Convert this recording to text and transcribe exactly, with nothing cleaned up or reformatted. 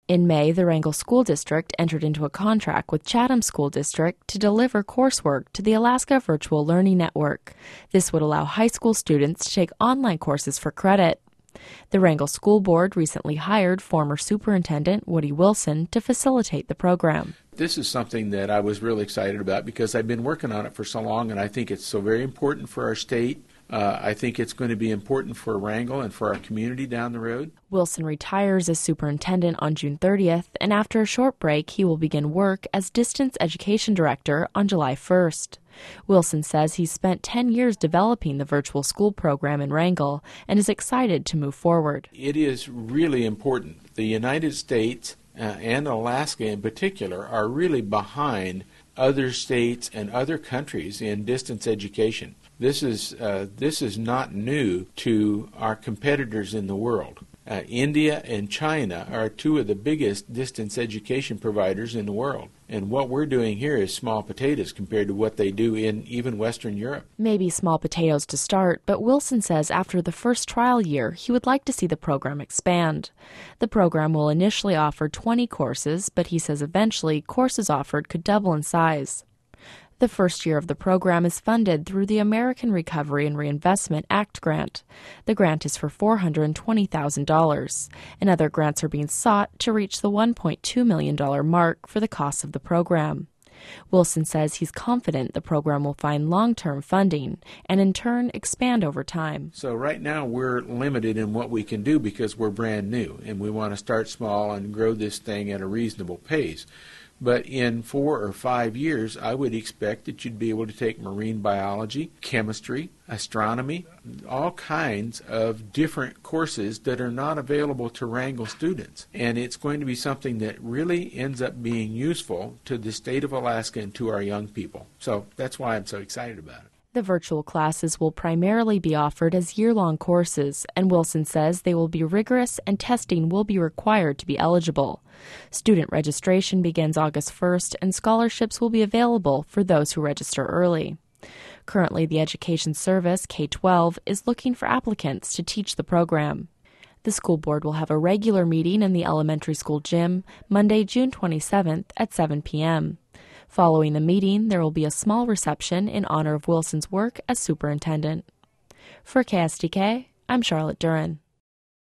In May, the Wrangell School District entered into a contract with Chatham School District to deliver coursework to the Alaska Virtual Learning Network. This would allow high school students to take online courses for credit. The Wrangell School Board recently hired former Superintendent Woody Wilson to facilitate the program. This is something that I was really excited about because I've been working on it for so long, and I think it's so very important for our state. Uh, I think it's going to be important for Wrangell and for our community down the road. Wilson retires as superintendent on June thirtieth, and after a short break, he will begin work as distance education director on July first. Wilson says he's spent ten years developing the virtual school program in Wrangell and is excited to move forward. It is really important. The United States uh, and Alaska in particular are really behind other states and other countries in distance education. This is uh, this is not new to our competitors in the world. Uh, India and China are two of the biggest distance education providers in the world. And what we're doing here is small potatoes compared to what they do in even Western Europe. Maybe small potatoes to start, but Wilson says after the first trial year, he would like to see the program expand. The program will initially offer twenty courses, but he says eventually courses offered could double in size. The first year of the program is funded through the American Recovery and Reinvestment Act grant. The grant is for four hundred twenty thousand dollars, and other grants are being sought to reach the one point two million dollars mark for the cost of the program. Wilson says he's confident the program will find long-term funding and in turn expand over time. So right now we're limited in what we can do because we're brand new, and we want to start small and grow this thing at a reasonable pace. But in four or five years, I would expect that you'd be able to take marine biology, chemistry, astronomy, all kinds of different courses that are not available to Wrangell students. And it's going to be something that really ends up being useful to the state of Alaska and to our young people. So that's why I'm so excited about it. The virtual classes will primarily be offered as year-long courses, and Wilson says they will be rigorous and testing will be required to be eligible. Student registration begins August first, and scholarships will be available for those who register early. Currently, the Education Service, K twelve, is looking for applicants to teach the program. The school board will have a regular meeting in the elementary school gym Monday, June twenty-seventh at seven p.m. Following the meeting, there will be a small reception in honor of Wilson's work as superintendent. For K S D K, I'm Charlotte Duran.